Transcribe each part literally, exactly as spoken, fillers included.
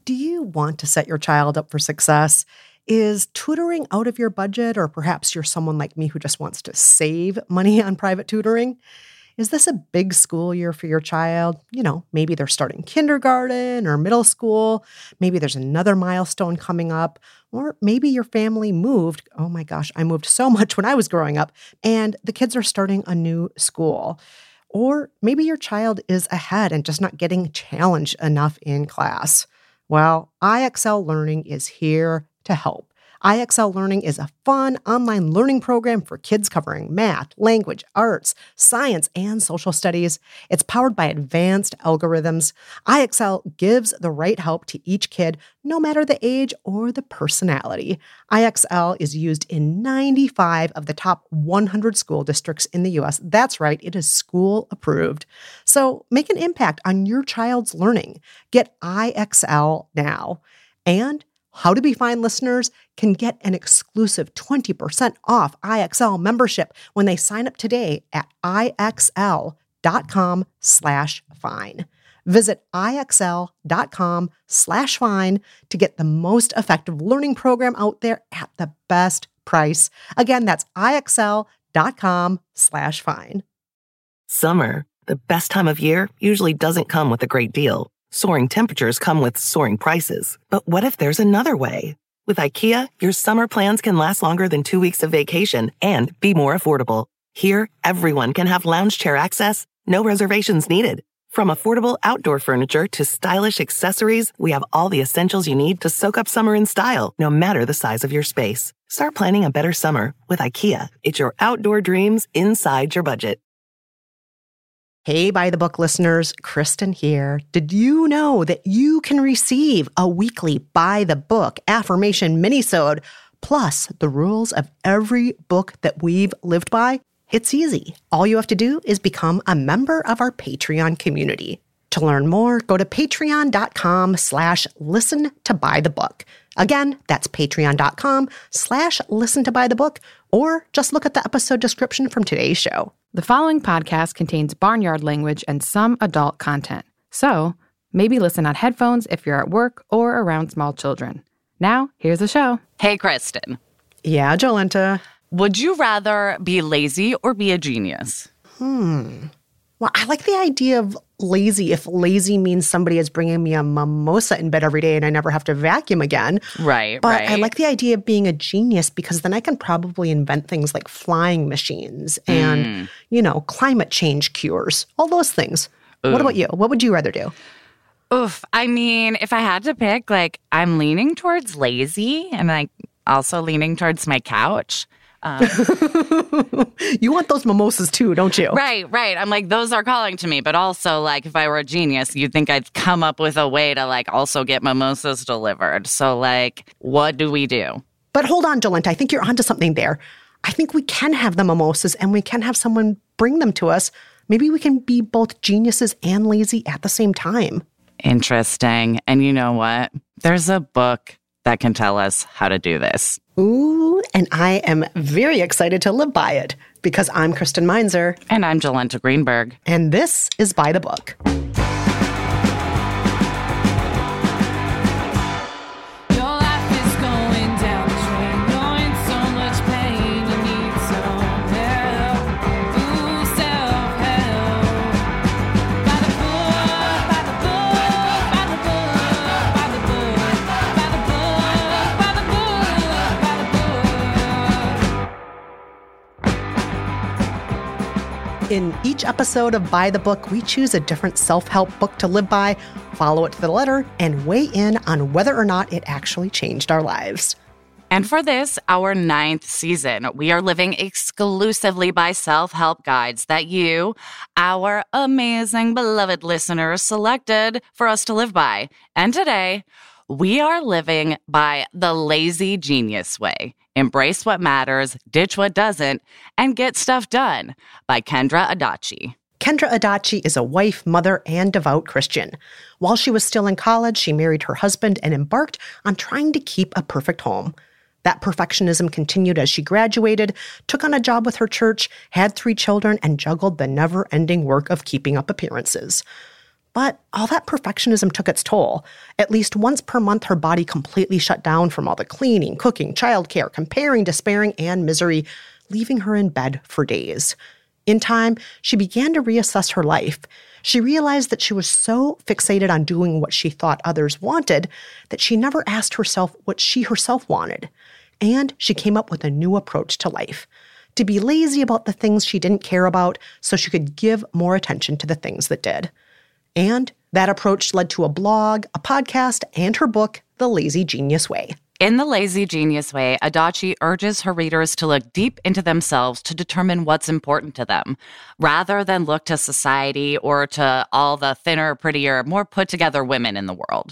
Do you want to set your child up for success? Is tutoring out of your budget, or perhaps you're someone like me who just wants to save money on private tutoring? Is this a big school year for your child? You know, maybe they're starting kindergarten or middle school. Maybe there's another milestone coming up. Or maybe your family moved. Oh my gosh, I moved so much when I was growing up. And the kids are starting a new school. Or maybe your child is ahead and just not getting challenged enough in class. Well, I X L Learning is here to help. I X L Learning is a fun online learning program for kids covering math, language, arts, science, and social studies. It's powered by advanced algorithms. I X L gives the right help to each kid, no matter the age or the personality. I X L is used in ninety-five of the top one hundred school districts in the U S. That's right, it is school approved. So make an impact on your child's learning. Get I X L now. And How to Be Fine listeners can get an exclusive twenty percent off I X L membership when they sign up today at ixl.com slash fine. Visit ixl.com slash fine to get the most effective learning program out there at the best price. Again, that's ixl.com slash fine. Summer, the best time of year, usually doesn't come with a great deal. Soaring temperatures come with soaring prices. But what if there's another way? With IKEA, your summer plans can last longer than two weeks of vacation and be more affordable. Here, everyone can have lounge chair access, no reservations needed. From affordable outdoor furniture to stylish accessories, we have all the essentials you need to soak up summer in style, no matter the size of your space. Start planning a better summer with IKEA. It's your outdoor dreams inside your budget. Hey, By the Book listeners, Kristen here. Did you know that you can receive a weekly By the Book affirmation minisode, plus the rules of every book that we've lived by? It's easy. All you have to do is become a member of our Patreon community. To learn more, go to patreon.com slash listen to buy the book. Again, that's patreon.com slash listen to buy the book, or just look at the episode description from today's show. The following podcast contains barnyard language and some adult content. So maybe listen on headphones if you're at work or around small children. Now, here's the show. Hey, Kristen. Yeah, Jolenta. Would you rather be lazy or be a genius? Hmm. Well, I like the idea of lazy if lazy means somebody is bringing me a mimosa in bed every day and I never have to vacuum again. Right, but right. I like the idea of being a genius because then I can probably invent things like flying machines and, mm. you know, climate change cures, all those things. Ooh. What about you? What would you rather do? Oof. I mean, if I had to pick, like, I'm leaning towards lazy and like also leaning towards my couch. Um, you want those mimosas too, don't you? Right, right. I'm like, those are calling to me. But also, like, if I were a genius, you'd think I'd come up with a way to, like, also get mimosas delivered. So, like, what do we do? But hold on, Jolenta. I think you're onto something there. I think we can have the mimosas and we can have someone bring them to us. Maybe we can be both geniuses and lazy at the same time. Interesting. And you know what? There's a book that can tell us how to do this. Ooh, and I am very excited to live by it because I'm Kristen Meinzer. And I'm Jolenta Greenberg. And this is By the Book. In each episode of By the Book, we choose a different self-help book to live by, follow it to the letter, and weigh in on whether or not it actually changed our lives. And for this, our ninth season, we are living exclusively by self-help guides that you, our amazing, beloved listeners, selected for us to live by. And today, we are living by the Lazy Genius Way. Embrace what matters, ditch what doesn't, and get stuff done by Kendra Adachi. Kendra Adachi is a wife, mother, and devout Christian. While she was still in college, she married her husband and embarked on trying to keep a perfect home. That perfectionism continued as she graduated, took on a job with her church, had three children, and juggled the never-ending work of keeping up appearances. But all that perfectionism took its toll. At least once per month, her body completely shut down from all the cleaning, cooking, childcare, comparing, despairing, and misery, leaving her in bed for days. In time, she began to reassess her life. She realized that she was so fixated on doing what she thought others wanted that she never asked herself what she herself wanted. And she came up with a new approach to life: to be lazy about the things she didn't care about so she could give more attention to the things that did. And that approach led to a blog, a podcast, and her book, The Lazy Genius Way. In The Lazy Genius Way, Adachi urges her readers to look deep into themselves to determine what's important to them, rather than look to society or to all the thinner, prettier, more put-together women in the world.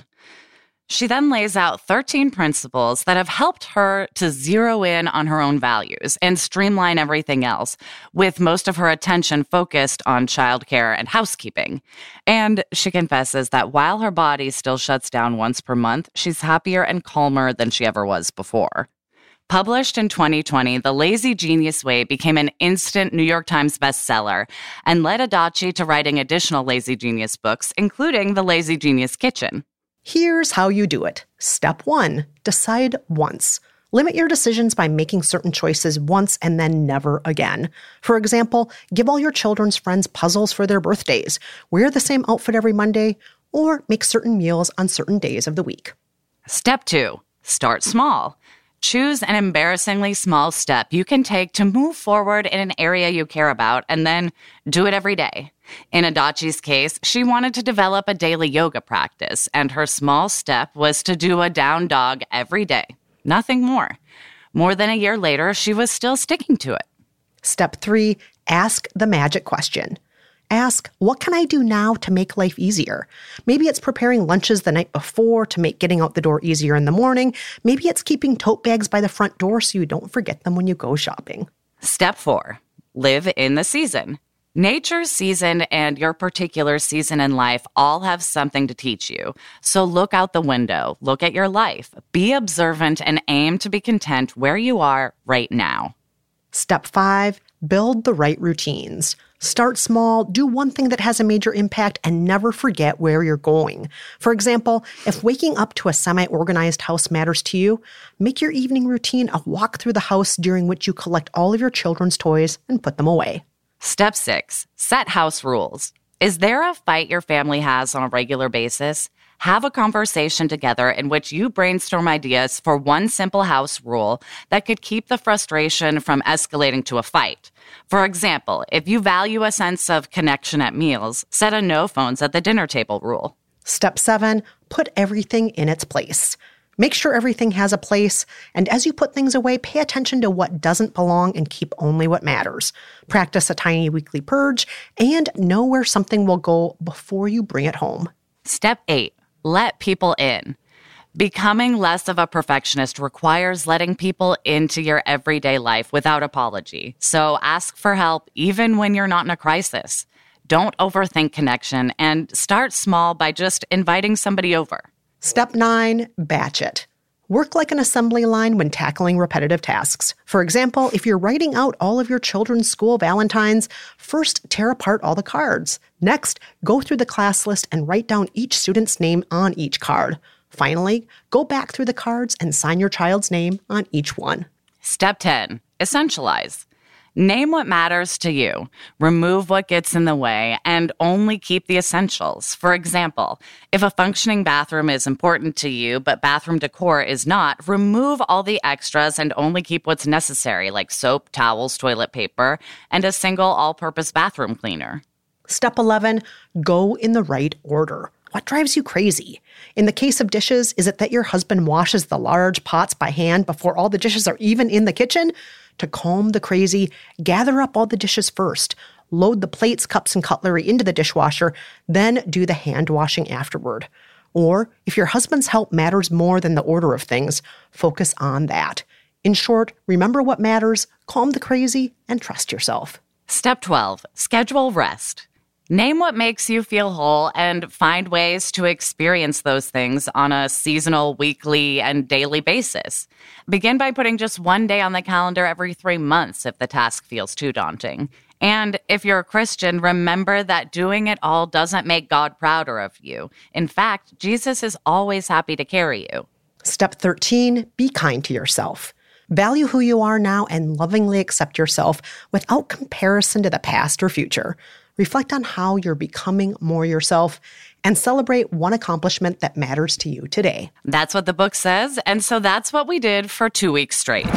She then lays out thirteen principles that have helped her to zero in on her own values and streamline everything else, with most of her attention focused on childcare and housekeeping. And she confesses that while her body still shuts down once per month, she's happier and calmer than she ever was before. Published in twenty twenty, The Lazy Genius Way became an instant New York Times bestseller and led Adachi to writing additional Lazy Genius books, including The Lazy Genius Kitchen. Here's how you do it. Step one, decide once. Limit your decisions by making certain choices once and then never again. For example, give all your children's friends puzzles for their birthdays, wear the same outfit every Monday, or make certain meals on certain days of the week. Step two, start small. Choose an embarrassingly small step you can take to move forward in an area you care about, and then do it every day. In Adachi's case, she wanted to develop a daily yoga practice, and her small step was to do a down dog every day. Nothing more. More than a year later, she was still sticking to it. Step three, ask the magic question. Ask, what can I do now to make life easier? Maybe it's preparing lunches the night before to make getting out the door easier in the morning. Maybe it's keeping tote bags by the front door so you don't forget them when you go shopping. Step four, live in the season. Nature's season and your particular season in life all have something to teach you. So look out the window, look at your life, be observant, and aim to be content where you are right now. Step five, build the right routines. Start small, do one thing that has a major impact, and never forget where you're going. For example, if waking up to a semi-organized house matters to you, make your evening routine a walk through the house during which you collect all of your children's toys and put them away. Step six, set house rules. Is there a fight your family has on a regular basis? Have a conversation together in which you brainstorm ideas for one simple house rule that could keep the frustration from escalating to a fight. For example, if you value a sense of connection at meals, set a no phones at the dinner table rule. Step seven, put everything in its place. Make sure everything has a place, and as you put things away, pay attention to what doesn't belong and keep only what matters. Practice a tiny weekly purge, and know where something will go before you bring it home. Step eight, let people in. Becoming less of a perfectionist requires letting people into your everyday life without apology. So ask for help even when you're not in a crisis. Don't overthink connection, and start small by just inviting somebody over. Step nine, batch it. Work like an assembly line when tackling repetitive tasks. For example, if you're writing out all of your children's school valentines, first tear apart all the cards. Next, go through the class list and write down each student's name on each card. Finally, go back through the cards and sign your child's name on each one. Step ten, essentialize. Name what matters to you, remove what gets in the way, and only keep the essentials. For example, if a functioning bathroom is important to you, but bathroom decor is not, remove all the extras and only keep what's necessary, like soap, towels, toilet paper, and a single all-purpose bathroom cleaner. Step eleven, go in the right order. What drives you crazy? In the case of dishes, is it that your husband washes the large pots by hand before all the dishes are even in the kitchen? To calm the crazy, gather up all the dishes first, load the plates, cups, and cutlery into the dishwasher, then do the hand washing afterward. Or, if your husband's help matters more than the order of things, focus on that. In short, remember what matters, calm the crazy, and trust yourself. Step twelve, schedule rest. Name what makes you feel whole and find ways to experience those things on a seasonal, weekly, and daily basis. Begin by putting just one day on the calendar every three months if the task feels too daunting. And if you're a Christian, remember that doing it all doesn't make God prouder of you. In fact, Jesus is always happy to carry you. Step thirteen, be kind to yourself. Value who you are now and lovingly accept yourself without comparison to the past or future. Reflect on how you're becoming more yourself and celebrate one accomplishment that matters to you today. That's what the book says, and so that's what we did for two weeks straight.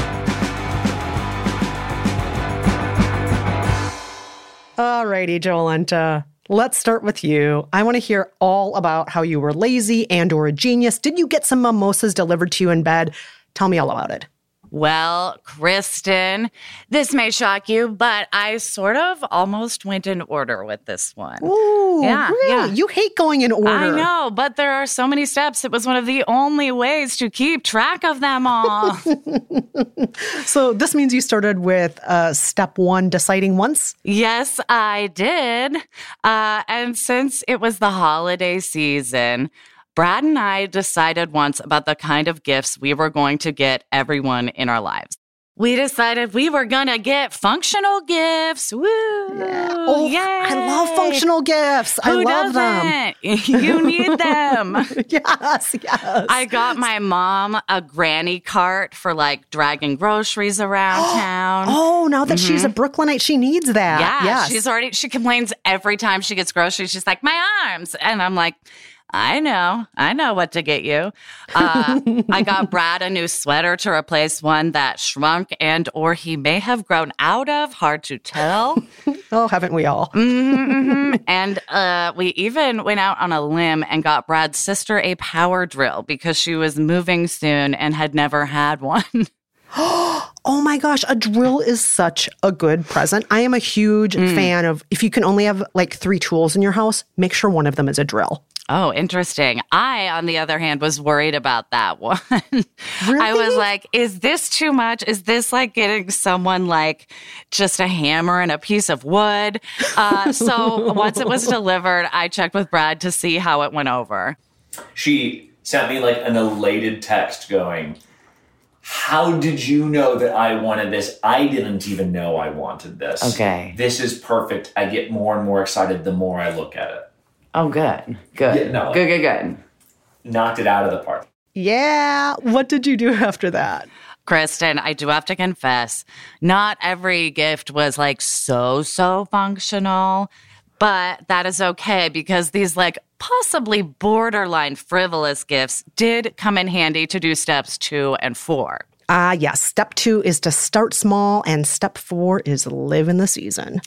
Alrighty, Jolenta. Let's start with you. I want to hear all about how you were lazy and or a genius. Did you get some mimosas delivered to you in bed? Tell me all about it. Well, Kristen, this may shock you, but I sort of almost went in order with this one. Ooh, yeah, really? Yeah. You hate going in order. I know, but there are so many steps. It was one of the only ways to keep track of them all. So this means you started with uh, step one, deciding once? Yes, I did. Uh, and since it was the holiday season, Brad and I decided once about the kind of gifts we were going to get everyone in our lives. We decided we were going to get functional gifts. Woo! Yeah. Oh, yay. I love functional gifts. Who I love doesn't? You need them. them. Yes, yes. I got my mom a granny cart for like dragging groceries around town. Oh, now that mm-hmm. she's a Brooklynite, she needs that. Yeah, yes. she's already, she complains every time she gets groceries. She's like, my arms. And I'm like, I know. I know what to get you. Uh, I got Brad a new sweater to replace one that shrunk and or he may have grown out of. Hard to tell. Oh, haven't we all? mm-hmm, mm-hmm. And uh, we even went out on a limb and got Brad's sister a power drill because she was moving soon and had never had one. Oh my gosh, a drill is such a good present. I am a huge mm. fan of, if you can only have like three tools in your house, make sure one of them is a drill. Oh, interesting. I, on the other hand, was worried about that one. Really? I was like, is this too much? Is this like getting someone like just a hammer and a piece of wood? Uh, so once it was delivered, I checked with Brad to see how it went over. She sent me like an elated text going, how did you know that I wanted this? I didn't even know I wanted this. Okay. This is perfect. I get more and more excited the more I look at it. Oh, good. Good. Yeah, no, good, good, good. Knocked it out of the park. Yeah. What did you do after that? Kristen, I do have to confess, not every gift was like so, so functional, but that is okay because these like possibly borderline frivolous gifts did come in handy to do steps two and four. Ah, uh, yes. Step two is to start small and step four is live in the season.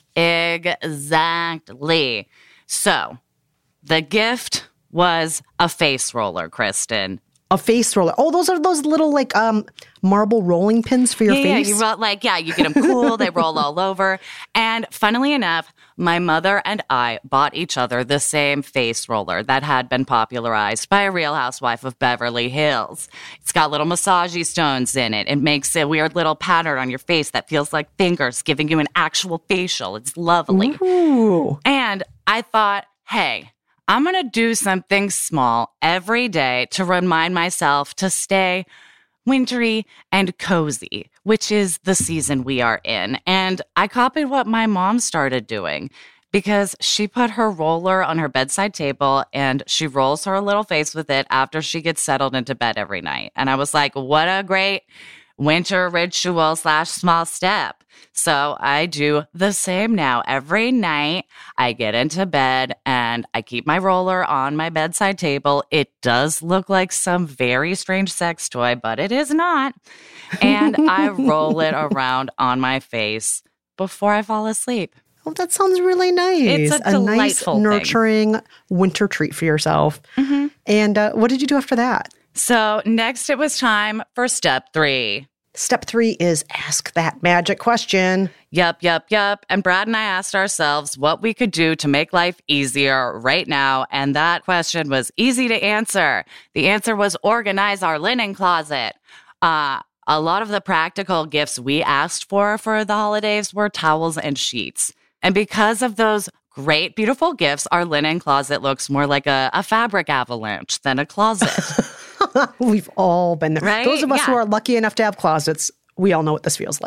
Exactly. So, the gift was a face roller, Kristen. A face roller. Oh, those are those little like um marble rolling pins for your yeah, face? Yeah, you roll, like, yeah, you get them cool. They roll all over. And funnily enough, my mother and I bought each other the same face roller that had been popularized by a Real Housewife of Beverly Hills. It's got little massagey stones in it. It makes a weird little pattern on your face that feels like fingers giving you an actual facial. It's lovely. Ooh. And I thought, hey, I'm going to do something small every day to remind myself to stay wintry and cozy, which is the season we are in. And I copied what my mom started doing because she put her roller on her bedside table and she rolls her little face with it after she gets settled into bed every night. And I was like, what a great winter ritual slash small step. So I do the same now. Every night I get into bed and I keep my roller on my bedside table. It does look like some very strange sex toy, but it is not. And I roll it around on my face before I fall asleep. Oh, that sounds really nice. It's a, a nice, thing. nurturing winter treat for yourself. Mm-hmm. And uh, what did you do after that? So next it was time for step three. Step three is ask that magic question. Yup, yup, yup. And Brad and I asked ourselves what we could do to make life easier right now. And that question was easy to answer. The answer was organize our linen closet. Uh, a lot of the practical gifts we asked for for the holidays were towels and sheets. And because of those great, beautiful gifts, our linen closet looks more like a, a fabric avalanche than a closet. We've all been there. Right? Those of us yeah. who are lucky enough to have closets, we all know what this feels like.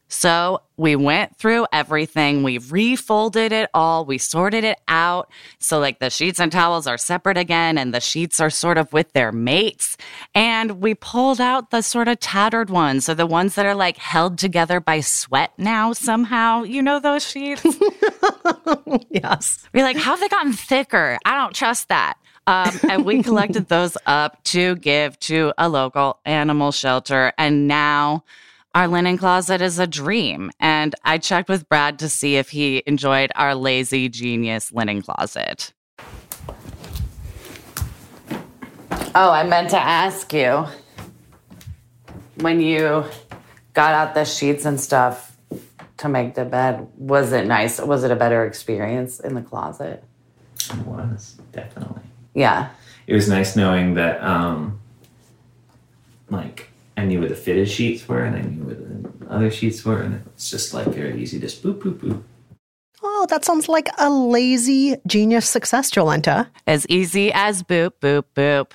So we went through everything. We refolded it all. We sorted it out. So like the sheets and towels are separate again, and the sheets are sort of with their mates. And we pulled out the sort of tattered ones. So the ones that are like held together by sweat now somehow. You know those sheets? Yes. We're like, how have they gotten thicker? I don't trust that. Um, and we collected those up to give to a local animal shelter. And now our linen closet is a dream. And I checked with Brad to see if he enjoyed our lazy genius linen closet. Oh, I meant to ask you. When you got out the sheets and stuff to make the bed, was it nice? Was it a better experience in the closet? It was, definitely. Yeah. It was nice knowing that, um, like, I knew where the fitted sheets were, and I knew where the other sheets were, and it's just like very easy, just boop, boop, boop. Oh, that sounds like a lazy genius success, Jolenta. As easy as boop, boop, boop.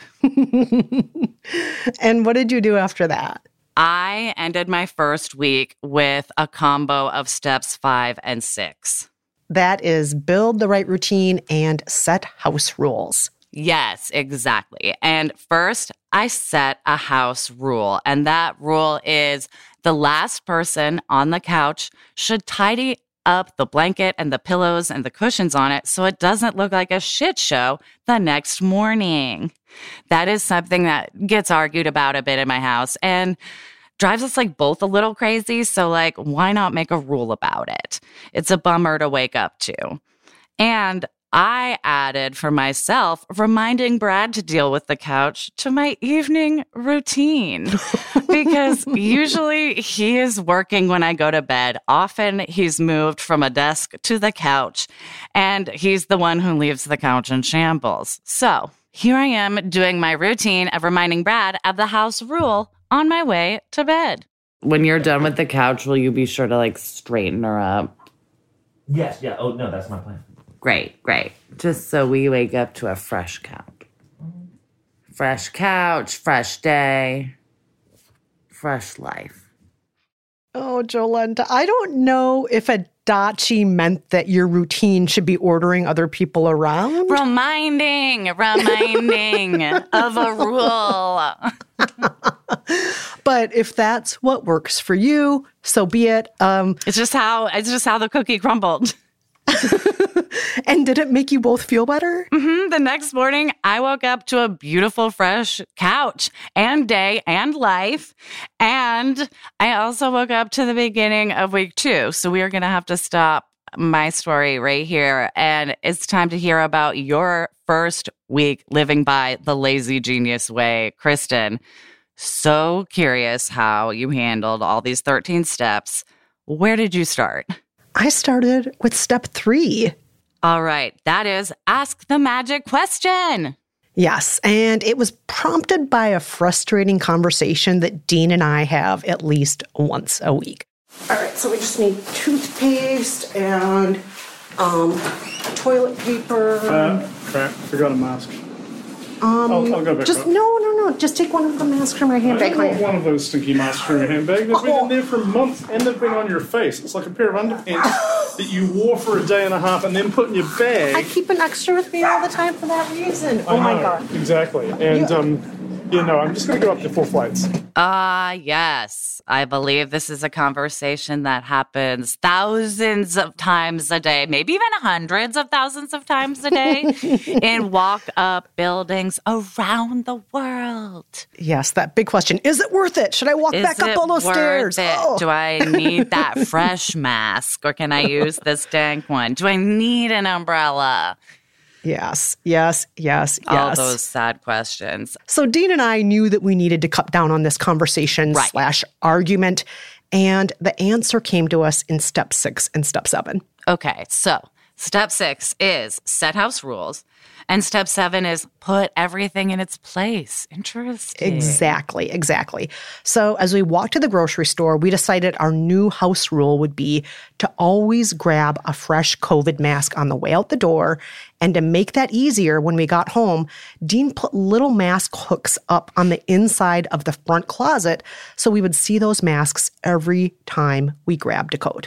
And what did you do after that? I ended my first week with a combo of steps five and six. That is build the right routine and set house rules. Yes, exactly. And first, I set a house rule. And that rule is the last person on the couch should tidy up the blanket and the pillows and the cushions on it so it doesn't look like a shit show the next morning. That is something that gets argued about a bit in my house and drives us like both a little crazy. So like, why not make a rule about it? It's a bummer to wake up to. And I added for myself, reminding Brad to deal with the couch to my evening routine because usually he is working when I go to bed. Often he's moved from a desk to the couch and he's the one who leaves the couch in shambles. So here I am doing my routine of reminding Brad of the house rule on my way to bed. When you're done with the couch, will you be sure to like straighten her up? Yes, yeah. Oh, no, that's my plan. Great, great. Just so we wake up to a fresh couch. Fresh couch, fresh day, fresh life. Oh, Jolenta, I don't know if Adachi meant that your routine should be ordering other people around. Reminding, reminding of a rule. But if that's what works for you, so be it. Um, it's just how it's just how the cookie crumbled. And did it make you both feel better? Mm-hmm. The next morning, I woke up to a beautiful, fresh couch and day and life. And I also woke up to the beginning of week two. So we are going to have to stop my story right here. And it's time to hear about your first week living by the lazy genius way. Kristen, so curious how you handled all these thirteen steps. Where did you start? I started with step three. All right. That is ask the magic question. Yes. And it was prompted by a frustrating conversation that Dean and I have at least once a week. All right. So we just need toothpaste and um, toilet paper. Uh, crap. Forgot a mask. Um, I'll, I'll go back. Just up. no, no, no. Just take one of the masks from my handbag. I don't want one of those stinky masks from your handbag. They've been in there for months, and they've been on your face. It's like a pair of underpants that you wore for a day and a half, and then put in your bag. I keep an extra with me all the time for that reason. I Oh my know, god! Exactly. And You- um, you know, I'm just going to go up to four flights. Ah, yes. I believe this is a conversation that happens thousands of times a day, maybe even hundreds of thousands of times a day in walk-up buildings around the world. Yes, that big question: is it worth it? Should I walk Is back up it all those worth stairs? it? Oh. Do I need that fresh mask or can I use this dank one? Do I need an umbrella? Yes, yes, yes, yes. All those sad questions. So Dean and I knew that we needed to cut down on this conversation Right. slash argument, and the answer came to us in step six and step seven. Okay, so Step six is set house rules. And step seven is put everything in its place. Interesting. Exactly, exactly. So as we walked to the grocery store, we decided our new house rule would be to always grab a fresh COVID mask on the way out the door. And to make that easier, when we got home, Dean put little mask hooks up on the inside of the front closet so we would see those masks every time we grabbed a coat.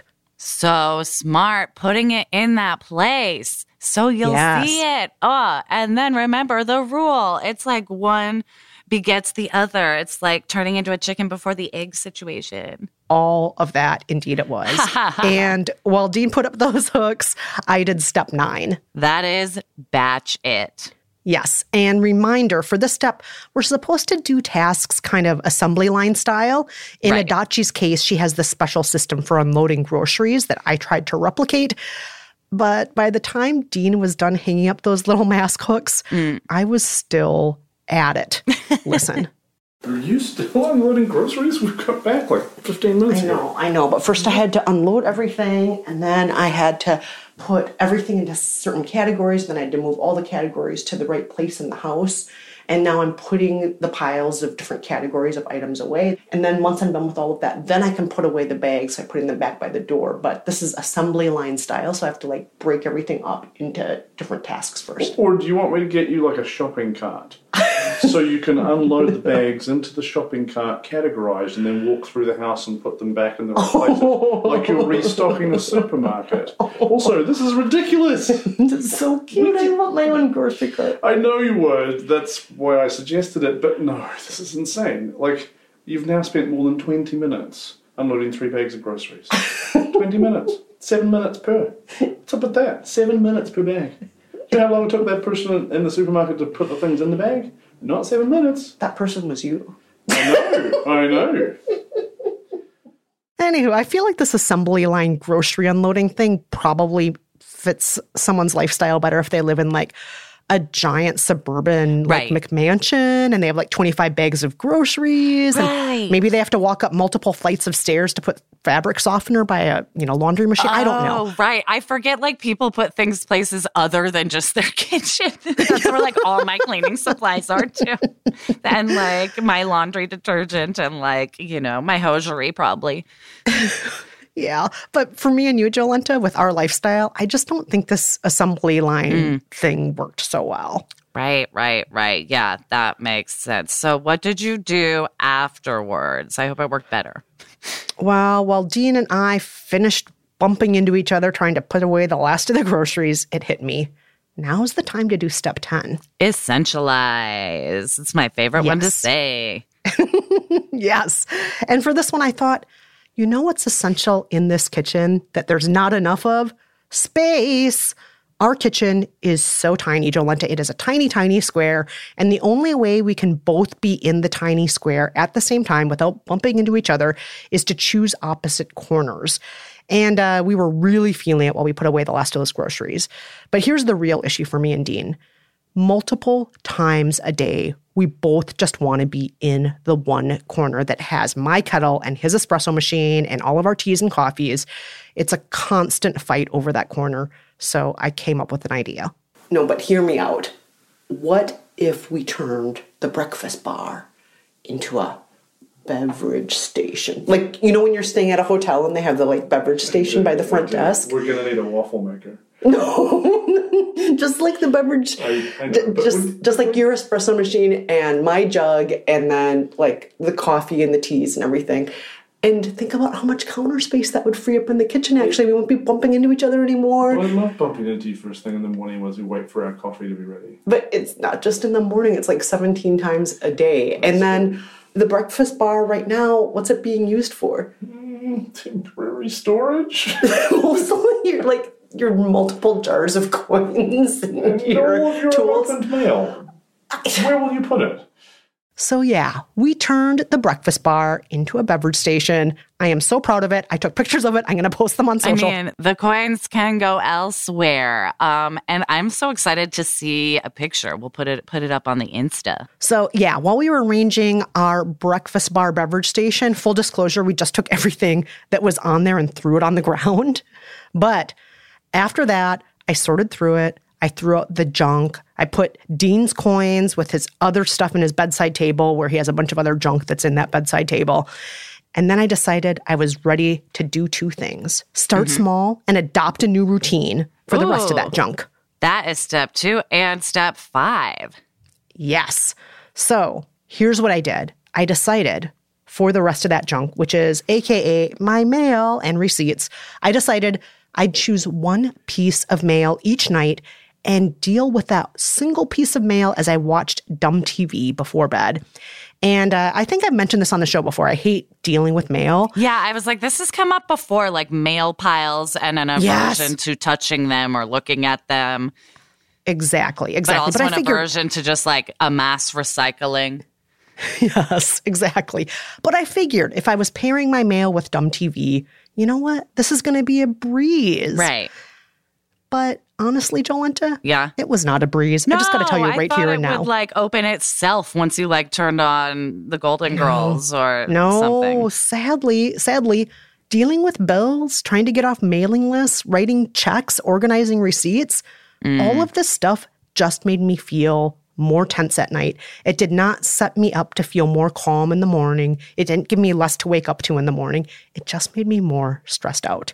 So smart, putting it in that place so you'll Yes. see it. Oh, and then remember the rule. It's like one begets the other. It's like turning into a chicken before the egg situation. All of that, indeed it was. And while Dean put up those hooks, I did step nine. That is batch it. Yes, and reminder, for this step, we're supposed to do tasks kind of assembly line style. In Right. Adachi's case, she has this special system for unloading groceries that I tried to replicate. But by the time Dean was done hanging up those little mask hooks, Mm. I was still at it. Listen. Are you still unloading groceries? We've got back like fifteen minutes I ago. know, I know. But first I had to unload everything, and then I had to put everything into certain categories. Then I had to move all the categories to the right place in the house. And now I'm putting the piles of different categories of items away. And then once I'm done with all of that, then I can put away the bags. So I'm putting them back by the door. But this is assembly line style, so I have to like break everything up into different tasks first. Or do you want me to get you like a shopping cart? So you can unload the bags into the shopping cart, categorized, and then walk through the house and put them back in the right places. Like you're restocking the supermarket. Also, this is ridiculous. It's so cute. I want my own grocery cart. I know you would. That's why I suggested it. But no, this is insane. Like, you've now spent more than twenty minutes unloading three bags of groceries. twenty minutes. Seven minutes per. What's up with that? Seven minutes per bag. You know how long it took that person in the supermarket to put the things in the bag? Not seven minutes. That person was you. I know. I know. Anywho, I feel like this assembly line grocery unloading thing probably fits someone's lifestyle better if they live in like a giant suburban like Right. McMansion and they have like twenty-five bags of groceries Right. and maybe they have to walk up multiple flights of stairs to put fabric softener by a, you know, laundry machine. I don't know. Oh, right. I forget like people put things places other than just their kitchen. That's where like all my cleaning supplies are too. And like my laundry detergent and like, you know, my hosiery probably. Yeah. But for me and you, Jolenta, with our lifestyle, I just don't think this assembly line thing worked so well. Right, right, right. Yeah, that makes sense. So what did you do afterwards? I hope it worked better. Well, while Dean and I finished bumping into each other trying to put away the last of the groceries, it hit me. Now's the time to do step ten. Essentialize. It's my favorite one to Yes. say. Yes. And for this one, I thought, you know what's essential in this kitchen that there's not enough of? Space. Our kitchen is so tiny, Jolenta. It is a tiny, tiny square. And the only way we can both be in the tiny square at the same time without bumping into each other is to choose opposite corners. And uh, we were really feeling it while we put away the last of those groceries. But here's the real issue for me and Dean. Multiple times a day, we both just want to be in the one corner that has my kettle and his espresso machine and all of our teas and coffees. It's a constant fight over that corner. So I came up with an idea. No, but hear me out. What if we turned the breakfast bar into a beverage station? Like, you know when you're staying at a hotel and they have the like beverage station by the front desk? We're going to need a waffle maker. No, just like the beverage, I- I know, d- but just we- just like your espresso machine and my jug, and then like the coffee and the teas and everything. And think about how much counter space that would free up in the kitchen. Actually, we won't be bumping into each other anymore. Well, I'm not bumping into you first thing in the morning as we wait for our coffee to be ready. But it's not just in the morning; it's like seventeen times a day. And then the breakfast bar right now, what's it being used for? Temporary storage? Also, you're like your multiple jars of coins and your No of your tools. unopened mail. Where will you put it? So yeah, we turned the breakfast bar into a beverage station. I am so proud of it. I took pictures of it. I'm going to post them on social. I mean, the coins can go elsewhere. Um, and I'm so excited to see a picture. We'll put it put it up on the Insta. So yeah, while we were arranging our breakfast bar beverage station, full disclosure, we just took everything that was on there and threw it on the ground. But after that, I sorted through it. I threw out the junk. I put Dean's coins with his other stuff in his bedside table where he has a bunch of other junk that's in that bedside table. And then I decided I was ready to do two things. Start mm-hmm. small and adopt a new routine for Ooh, the rest of that junk. That is step two and step five. Yes. So here's what I did. I decided for the rest of that junk, which is A K A my mail and receipts, I decided I'd choose one piece of mail each night and deal with that single piece of mail as I watched dumb T V before bed. And uh, I think I've mentioned this on the show before. I hate dealing with mail. Yeah, I was like, this has come up before, like mail piles and an aversion yes. to touching them or looking at them. Exactly, exactly. But also but I an figured, aversion to just like a mass recycling. Yes, exactly. But I figured if I was pairing my mail with dumb T V, you know what? This is going to be a breeze. Right. But honestly, Jolenta, yeah, it was not a breeze. No, I just got to tell you right I here it and now. Would, like open itself once you like turned on the Golden no. Girls or no, something. No, sadly, sadly, dealing with bills, trying to get off mailing lists, writing checks, organizing receipts, mm. all of this stuff just made me feel more tense at night. It did not set me up to feel more calm in the morning. It didn't give me less to wake up to in the morning. It just made me more stressed out.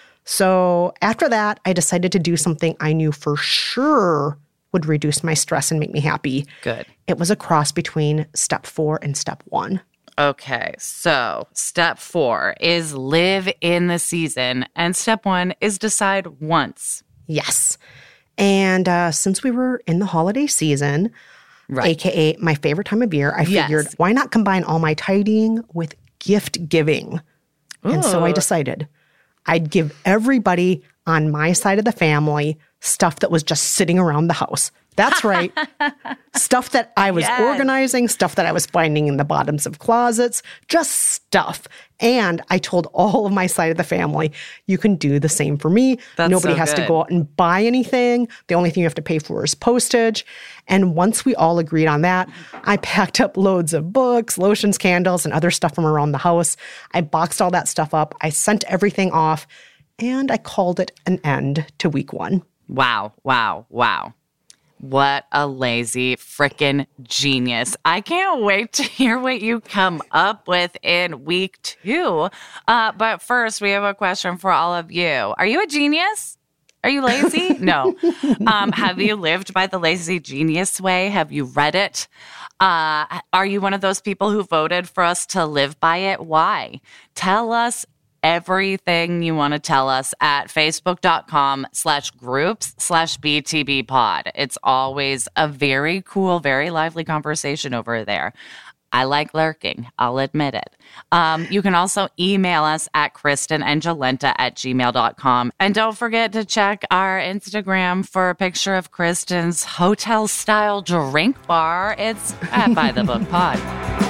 So after that, I decided to do something I knew for sure would reduce my stress and make me happy. Good. It was a cross between step four and step one. Okay, so step four is live in the season, and step one is decide once. Yes. And uh, since we were in the holiday season, right. A K A my favorite time of year, I yes. figured why not combine all my tidying with gift giving? Ooh. And so I decided I'd give everybody on my side of the family stuff that was just sitting around the house. That's right. Stuff that I was yes. organizing, stuff that I was finding in the bottoms of closets, just stuff. And I told all of my side of the family, you can do the same for me. That's Nobody so has good. to go out and buy anything. The only thing you have to pay for is postage. And once we all agreed on that, I packed up loads of books, lotions, candles, and other stuff from around the house. I boxed all that stuff up. I sent everything off, and I called it an end to week one. Wow, wow, wow. What a lazy frickin' genius. I can't wait to hear what you come up with in week two. Uh, but first, we have a question for all of you. Are you a genius? Are you lazy? No. Um, have you lived by the lazy genius way? Have you read it? Uh, are you one of those people who voted for us to live by it? Why? Tell us everything you want to tell us at facebook.com slash groups slash BTB pod. It's always a very cool, very lively conversation over there. I like lurking. I'll admit it. Um, you can also email us at Kristen and Jolenta at gmail dot com. And don't forget to check our Instagram for a picture of Kristen's hotel-style drink bar. It's at By the Book Pod.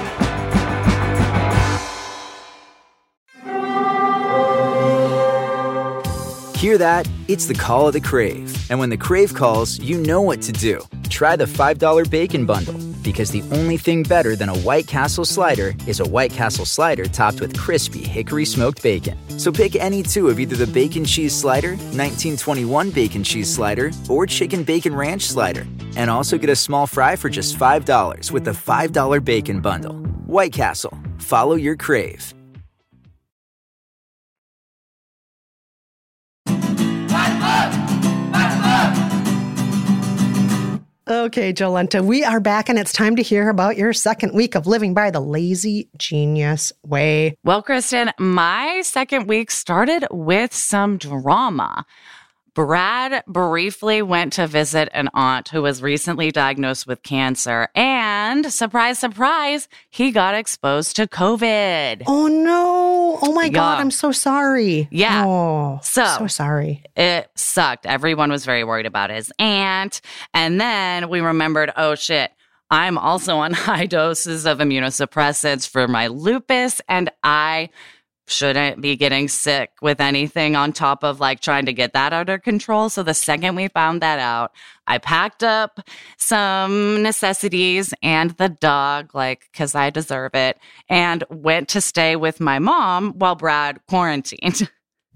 Hear that? It's the call of the Crave. And when the Crave calls, you know what to do. Try the five dollar Bacon Bundle, because the only thing better than a White Castle slider is a White Castle slider topped with crispy hickory smoked bacon. So pick any two of either the Bacon Cheese Slider, nineteen twenty-one Bacon Cheese Slider, or Chicken Bacon Ranch Slider. And also get a small fry for just five dollars with the five dollar Bacon Bundle. White Castle. Follow your Crave. Okay, Jolenta, we are back, and it's time to hear about your second week of living by the lazy genius way. Well, Kristen, my second week started with some drama. Brad briefly went to visit an aunt who was recently diagnosed with cancer, and surprise, surprise, he got exposed to COVID. Oh, no. Oh, my yeah. God. I'm so sorry. Yeah. Oh, so, so sorry. It sucked. Everyone was very worried about his aunt. And then we remembered, oh, shit, I'm also on high doses of immunosuppressants for my lupus, and I shouldn't be getting sick with anything on top of like trying to get that under control. So the second we found that out, I packed up some necessities and the dog, like, because I deserve it, and went to stay with my mom while Brad quarantined.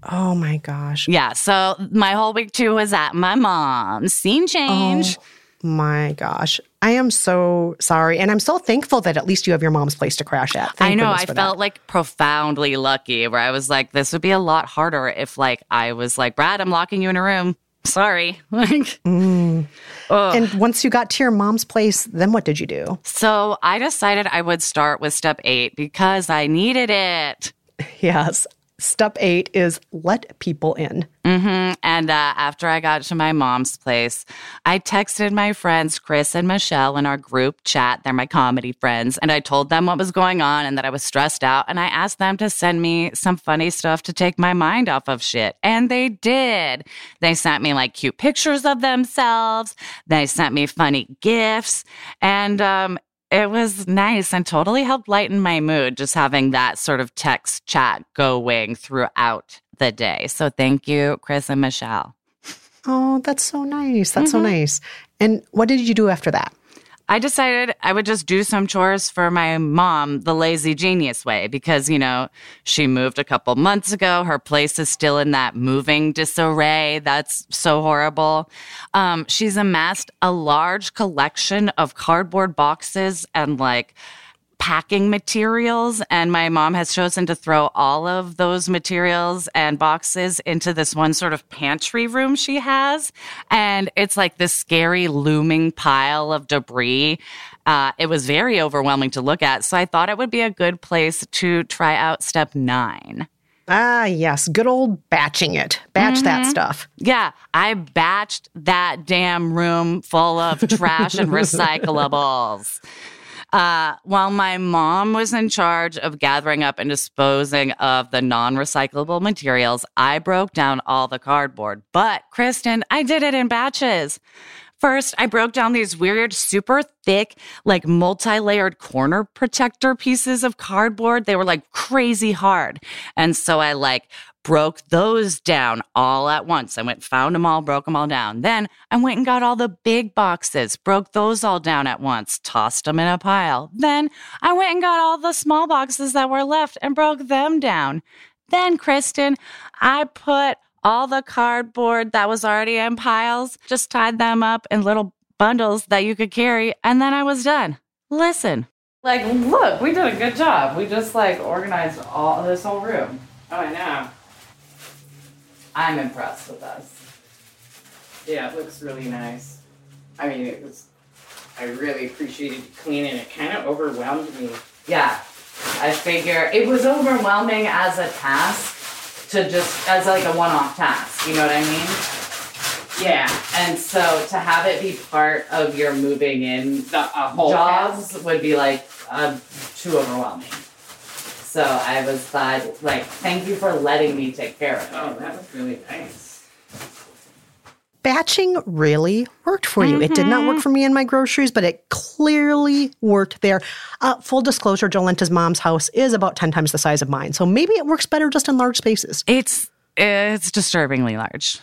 Oh, my gosh. Yeah, so my whole week two was at my mom's. Scene change. Oh, my gosh. I am so sorry. And I'm so thankful that at least you have your mom's place to crash at. Thank I know. goodness I for felt that. like profoundly lucky where I was like, this would be a lot harder if like I was like, Brad, I'm locking you in a room. Sorry. Like, Mm. ugh. And once you got to your mom's place, then what did you do? So I decided I would start with step eight because I needed it. Yes. Step eight is let people in. Mm-hmm. And uh, after I got to my mom's place, I texted my friends, Chris and Michelle, in our group chat. They're my comedy friends. And I told them what was going on and that I was stressed out. And I asked them to send me some funny stuff to take my mind off of shit. And they did. They sent me like cute pictures of themselves. They sent me funny gifts. And, um, it was nice and totally helped lighten my mood just having that sort of text chat going throughout the day. So thank you, Chris and Michelle. Oh, that's so nice. That's Mm-hmm. so nice. And what did you do after that? I decided I would just do some chores for my mom the lazy genius way because, you know, she moved a couple months ago. Her place is still in that moving disarray. That's so horrible. Um, she's amassed a large collection of cardboard boxes and like packing materials, and my mom has chosen to throw all of those materials and boxes into this one sort of pantry room she has, and it's like this scary looming pile of debris. Uh, it was very overwhelming to look at, so I thought it would be a good place to try out step nine. Ah, yes. Good old batching it. Batch that stuff. Yeah, I batched that damn room full of trash and recyclables. Uh, while my mom was in charge of gathering up and disposing of the non-recyclable materials, I broke down all the cardboard. But, Kristen, I did it in batches. First, I broke down these weird, super thick, like multi-layered corner protector pieces of cardboard. They were like crazy hard. And so I like broke those down all at once. I went, found them all, broke them all down. Then I went and got all the big boxes, broke those all down at once, tossed them in a pile. Then I went and got all the small boxes that were left and broke them down. Then, Kristen, I put all the cardboard that was already in piles, just tied them up in little bundles that you could carry, and then I was done. Listen. Like, look, we did a good job. We just, like, organized all this whole room. Oh, I know. I'm impressed with us. Yeah, it looks really nice. I mean, it was, I really appreciated you cleaning. It kind of overwhelmed me. Yeah, I figure it was overwhelming as a task to just, as like a one-off task, you know what I mean? Yeah. And so to have it be part of your moving in The a whole jobs task. would be like uh, too overwhelming. So I was glad, like, thank you for letting me take care of it. Oh, that was really nice. Batching really worked for you. It did not work for me in my groceries, but it clearly worked there. Uh, full disclosure, Jolenta's mom's house is about ten times the size of mine, so maybe it works better just in large spaces. It's it's disturbingly large.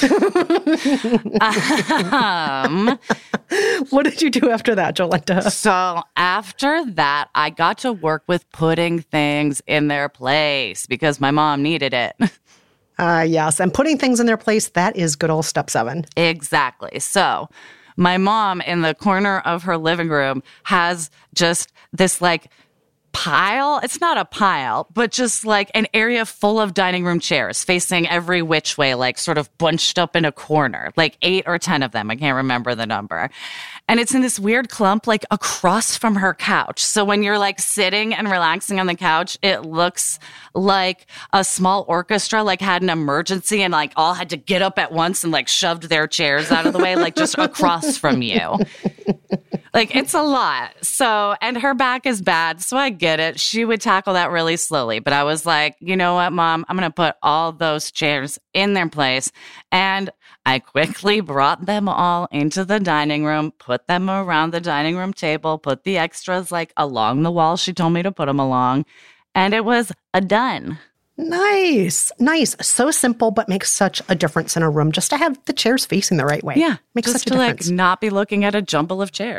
um, What did you do after that, Jolenta? so after that, I got to work with putting things in their place because my mom needed it. Uh, yes, and putting things in their place, that is good old step seven. Exactly. So my mom in the corner of her living room has just this like pile. It's not a pile, but just like an area full of dining room chairs facing every which way, like sort of bunched up in a corner, like eight or ten of them. I can't remember the number. And it's in this weird clump, like across from her couch. So when you're like sitting and relaxing on the couch, it looks like a small orchestra, like had an emergency and like all had to get up at once and like shoved their chairs out of the way, like just across from you. Like, it's a lot. So, and her back is bad, so I get it. She would tackle that really slowly. But I was like, you know what, Mom? I'm going to put all those chairs in their place. And I quickly brought them all into the dining room, put them around the dining room table, put the extras like along the wall she told me to put them along. And it was a done. Nice, nice. So simple, but makes such a difference in a room just to have the chairs facing the right way. Yeah. Makes just such a to difference. like not be looking at a jumble of chairs.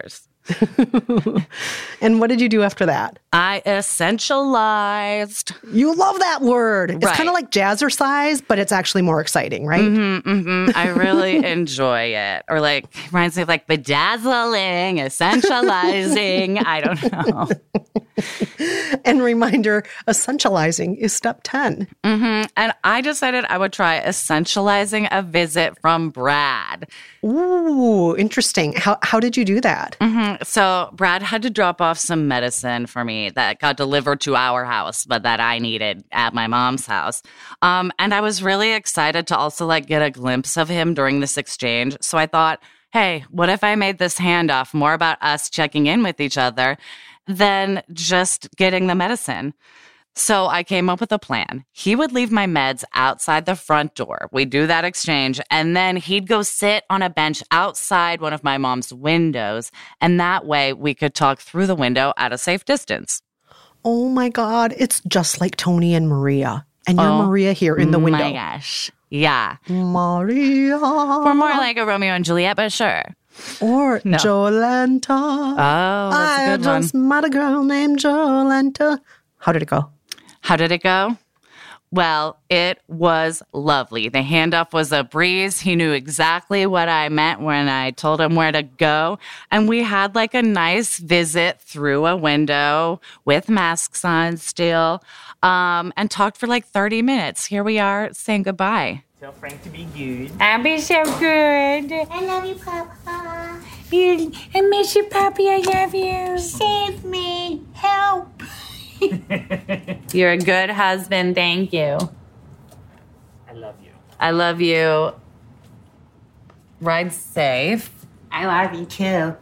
And what did you do after that? I essentialized. You love that word. It's Right. kind of like jazzercise, but it's actually more exciting, right? Mm-hmm, mm-hmm. I really enjoy it. Or like, reminds me of like bedazzling, essentializing. I don't know. And reminder, essentializing is step ten. Mm-hmm. And I decided I would try essentializing a visit from Brad. Ooh, interesting. How how did you do that? Mm-hmm. So Brad had to drop off some medicine for me that got delivered to our house, but that I needed at my mom's house. Um, and I was really excited to also like get a glimpse of him during this exchange. So I thought, hey, what if I made this handoff more about us checking in with each other than just getting the medicine? So I came up with a plan. He would leave my meds outside the front door. We'd do that exchange, and then he'd go sit on a bench outside one of my mom's windows, and that way we could talk through the window at a safe distance. Oh my God, it's just like Tony and Maria. And you're Oh, Maria here in the window. My gosh. Yeah. Maria. We're more like a Romeo and Juliet, but sure. Or No. Jolenta. Oh, that's a I good one. just met a girl named Jolenta. How did it go? How did it go? Well, it was lovely. The handoff was a breeze. He knew exactly what I meant when I told him where to go. And we had like a nice visit through a window with masks on still, um, and talked for like thirty minutes. Here we are saying goodbye. Tell Frank to be good. I'll be so good. I love you, Papa. You, I miss you, Poppy. I love you. Save me. Help. You're a good husband. Thank you. I love you. I love you. Ride safe. I love you too.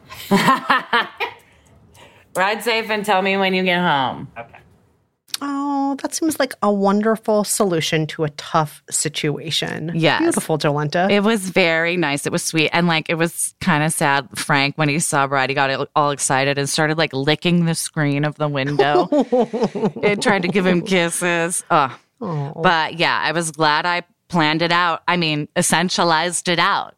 Ride safe and tell me when you get home. Okay. Oh, that seems like a wonderful solution to a tough situation. Yes. Beautiful, Jolenta. It was very nice. It was sweet. And like, it was kind of sad. Frank, when he saw Brad, he got all excited and started like licking the screen of the window. It tried to give him kisses. Oh. Oh. But yeah, I was glad I planned it out. I mean, essentialized it out.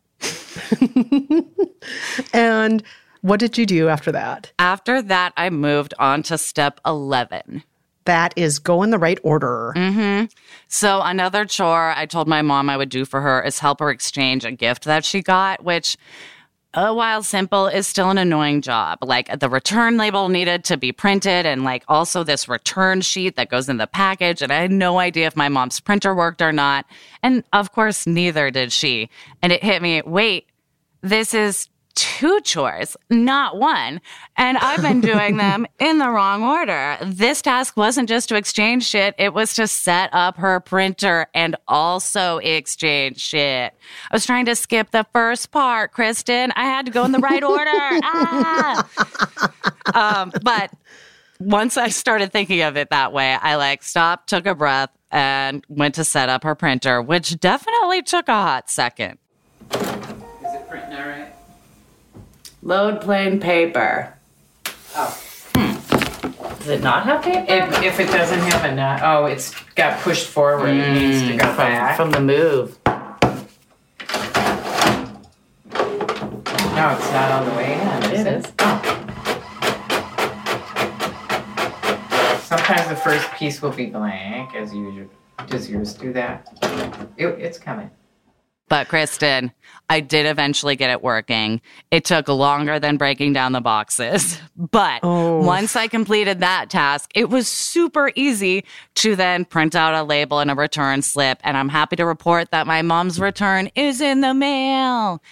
And what did you do after that? After that, I moved on to step eleven. That is go in the right order. Mm-hmm. So another chore I told my mom I would do for her is help her exchange a gift that she got, which, uh, while simple, is still an annoying job. Like the return label needed to be printed and like also this return sheet that goes in the package. And I had no idea if my mom's printer worked or not. And of course, neither did she. And it hit me, wait, this is two chores, not one. And I've been doing them in the wrong order. This task wasn't just to exchange shit. It was to set up her printer and also exchange shit. I was trying to skip the first part, Kristen. I had to go in the right order. ah! um, but once I started thinking of it that way, I like stopped, took a breath, and went to set up her printer, which definitely took a hot second. Is it printing all right? Load plain paper. Oh. Hmm. Does it not have paper? If, if it doesn't have a nut, oh, it's got pushed forward. Mm, it needs to go from, back. from the move. No, it's not all the way in. Is it? is. Oh. Sometimes the first piece will be blank, as usual. Does yours do that? It, it's coming. But Kristen, I did eventually get it working. It took longer than breaking down the boxes. But Oh. once I completed that task, it was super easy to then print out a label and a return slip. And I'm happy to report that my mom's return is in the mail.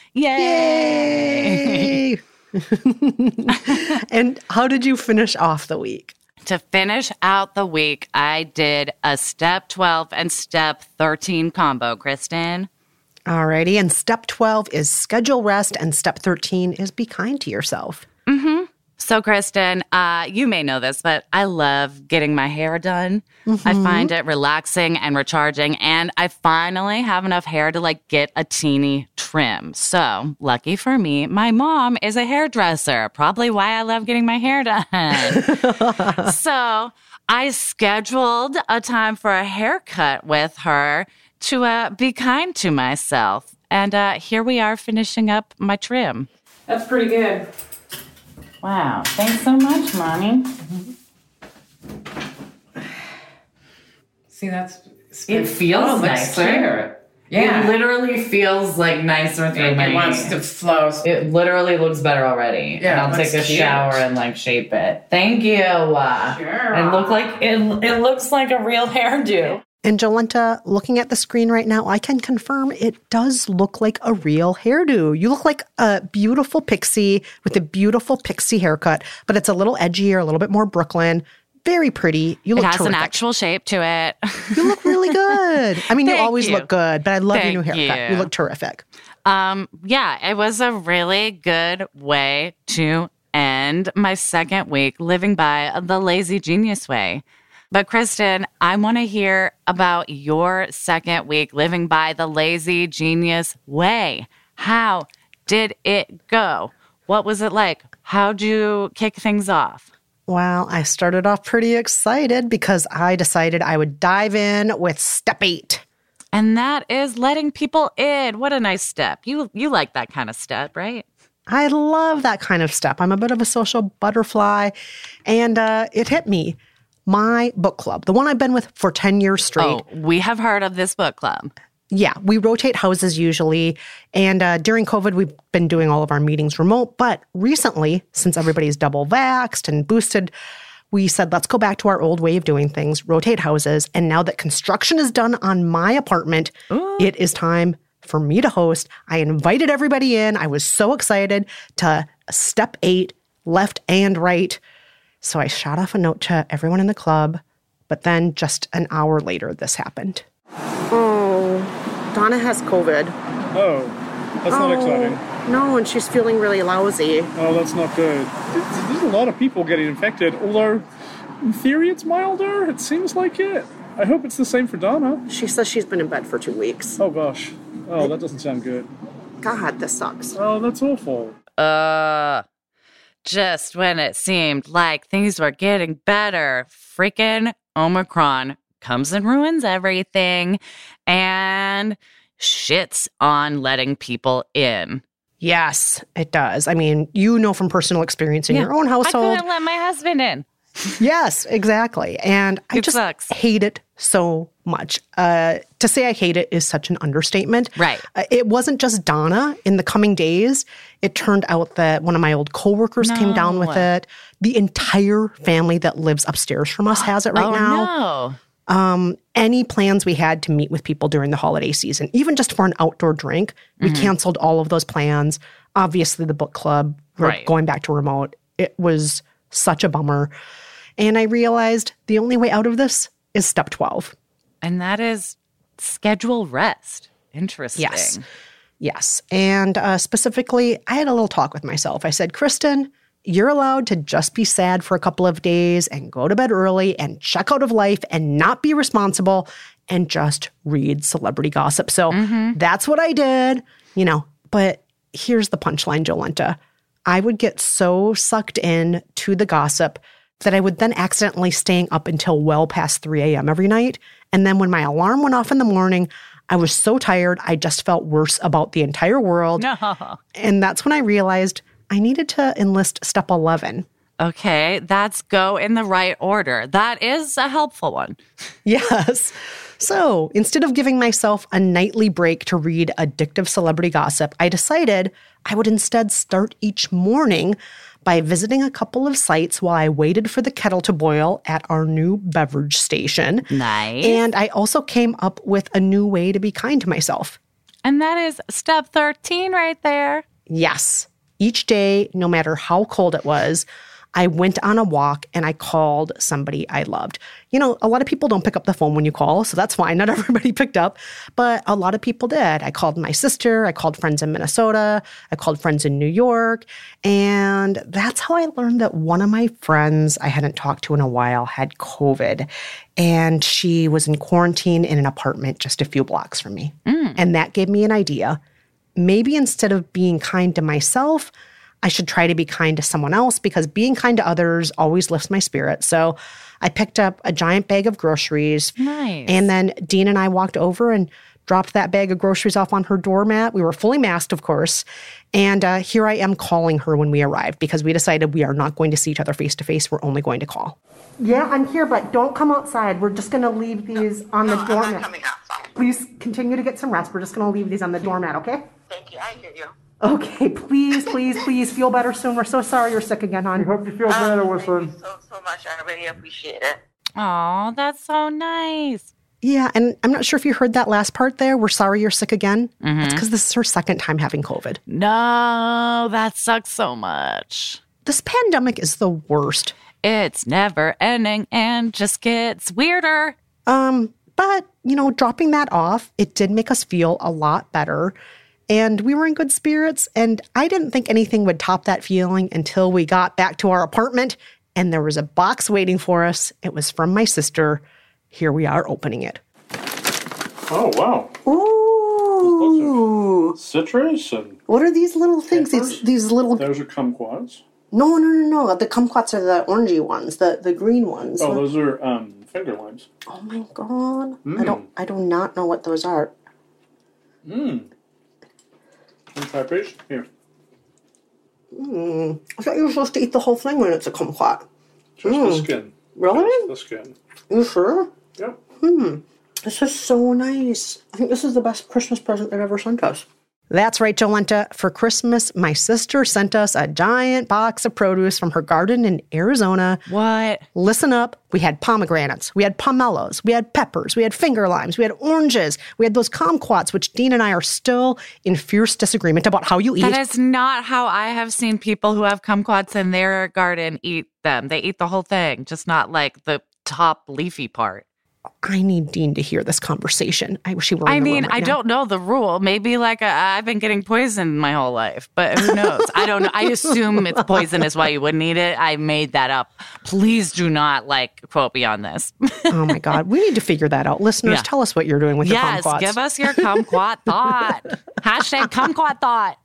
Yay! Yay! And how did you finish off the week? To finish out the week, I did a step twelve and step thirteen combo, Kristen. Alrighty, and step twelve is schedule rest, and step thirteen is be kind to yourself. Mm-hmm. So, Kristen, uh, you may know this, but I love getting my hair done. Mm-hmm. I find it relaxing and recharging, and I finally have enough hair to, like, get a teeny trim. So, lucky for me, my mom is a hairdresser, probably why I love getting my hair done. So, I scheduled a time for a haircut with her to uh, be kind to myself. And uh, here we are finishing up my trim. That's pretty good. Wow. Thanks so much, Mommy. See, that's... It feels oh, nicer. Yeah. It literally feels like nicer through It, my... it wants to flow. It literally looks better already. Yeah, and I'll that's take a cute. shower and like shape it. Thank you. Uh, Sure. It look like it. It looks like a real hairdo. And Jolenta, looking at the screen right now, I can confirm it does look like a real hairdo. You look like a beautiful pixie with a beautiful pixie haircut, but it's a little edgier, a little bit more Brooklyn. Very pretty. You look It has terrific. an actual shape to it. You look really good. I mean, you Thank always you. look good, but I love Thank your new haircut. You. you. look terrific. Um, yeah, it was a really good way to end my second week living by the lazy genius way. But Kristen, I want to hear about your second week living by the lazy genius way. How did it go? What was it like? How'd you kick things off? Well, I started off pretty excited because I decided I would dive in with step eight. And that is letting people in. What a nice step. You you like that kind of step, right? I love that kind of step. I'm a bit of a social butterfly, and uh, it hit me. My book club, the one I've been with for ten years straight. Oh, we have heard of this book club. Yeah, we rotate houses usually. And uh, during COVID, we've been doing all of our meetings remote. But recently, since everybody's double vaxxed and boosted, we said, let's go back to our old way of doing things, rotate houses. And now that construction is done on my apartment, Ooh. It is time for me to host. I invited everybody in. I was so excited to step eight, left and right. So I shot off a note to everyone in the club. But then just an hour later, this happened. Oh, Donna has COVID. Oh, that's oh, not exciting. No, and she's feeling really lousy. Oh, that's not good. There's a lot of people getting infected, although in theory it's milder. It seems like it. I hope it's the same for Donna. She says she's been in bed for two weeks. Oh, gosh. Oh, that doesn't sound good. God, this sucks. Oh, that's awful. Uh, just when it seemed like things were getting better, freaking Omicron comes and ruins everything and shits on letting people in. Yes, it does. I mean, you know from personal experience in yeah. your own household. I couldn't let my husband in. Yes, exactly. And I it just sucks. hate it so much. Uh, to say I hate it is such an understatement. Right. Uh, it wasn't just Donna. In the coming days, it turned out that one of my old coworkers no. came down with it. The entire family that lives upstairs from us has it right oh, now. No. Um, any plans we had to meet with people during the holiday season, even just for an outdoor drink, we mm-hmm. canceled all of those plans. Obviously, the book club, we're right. going back to remote. It was such a bummer. And I realized the only way out of this is step twelve. And that is schedule rest. Interesting. Yes. Yes. And uh, specifically, I had a little talk with myself. I said, Kristen, you're allowed to just be sad for a couple of days and go to bed early and check out of life and not be responsible and just read celebrity gossip. So mm-hmm. that's what I did, you know. But here's the punchline, Jolenta. I would get so sucked in to the gossip that I would then accidentally staying up until well past three a.m. every night. And then when my alarm went off in the morning, I was so tired, I just felt worse about the entire world. No. And that's when I realized I needed to enlist step eleven. Okay, that's go in the right order. That is a helpful one. Yes. So instead of giving myself a nightly break to read addictive celebrity gossip, I decided I would instead start each morning by visiting a couple of sites while I waited for the kettle to boil at our new beverage station. Nice. And I also came up with a new way to be kind to myself. And that is step thirteen right there. Yes. Each day, no matter how cold it was, I went on a walk and I called somebody I loved. You know, a lot of people don't pick up the phone when you call, so that's fine. Not everybody picked up, but a lot of people did. I called my sister. I called friends in Minnesota. I called friends in New York. And that's how I learned that one of my friends I hadn't talked to in a while had COVID. And she was in quarantine in an apartment just a few blocks from me. Mm. And that gave me an idea. Maybe instead of being kind to myself, I should try to be kind to someone else because being kind to others always lifts my spirit. So I picked up a giant bag of groceries. Nice. And then Dean and I walked over and dropped that bag of groceries off on her doormat. We were fully masked, of course. And uh, here I am calling her when we arrived because we decided we are not going to see each other face to face. We're only going to call. Yeah, I'm here, but don't come outside. We're just going to leave these on the doormat. I'm not coming outside. Please continue to get some rest. We're just going to leave these on the doormat, okay? Thank you. I hear you. Okay, please, please, please feel better soon. We're so sorry you're sick again, hon. We hope you feel better, um, Wilson. Thank you so, so much. I really appreciate it. Aw, that's so nice. Yeah, and I'm not sure if you heard that last part there. We're sorry you're sick again. Mm-hmm. It's because this is her second time having COVID. No, that sucks so much. This pandemic is the worst. It's never ending and just gets weirder. Um, but, you know, dropping that off, it did make us feel a lot better. And we were in good spirits. And I didn't think anything would top that feeling until we got back to our apartment and there was a box waiting for us. It was from my sister. Here we are opening it. Oh, wow. Ooh. Citrus and... What are these little things? These, these little... Those are kumquats. No, no, no, no. The kumquats are the orangey ones, the, the green ones. Oh, those are um, finger limes. Oh, my God. Mm. I don't I do not know what those are. Mmm. Can you try a piece? Here. Mm. I thought you were supposed to eat the whole thing when it's a kumquat. Just mm. the skin. Really? Just the skin. You sure? Yep. Hmm. This is so nice. I think this is the best Christmas present they've ever sent us. That's right, Jolenta. For Christmas, my sister sent us a giant box of produce from her garden in Arizona. What? Listen up. We had pomegranates. We had pomelos. We had peppers. We had finger limes. We had oranges. We had those kumquats, which Dean and I are still in fierce disagreement about how you eat. That is not how I have seen people who have kumquats in their garden eat them. They eat the whole thing, just not like the top leafy part. I need Dean to hear this conversation. I wish he were in I the mean, room right I now. don't know the rule. Maybe like a, I've been getting poisoned my whole life, but who knows? I don't know. I assume it's poison is why you wouldn't eat it. I made that up. Please do not like quote me on this. Oh my God. We need to figure that out. Listeners, Yeah. tell us what you're doing with yes, your kumquats. give us your kumquat thought. Hashtag kumquat thought.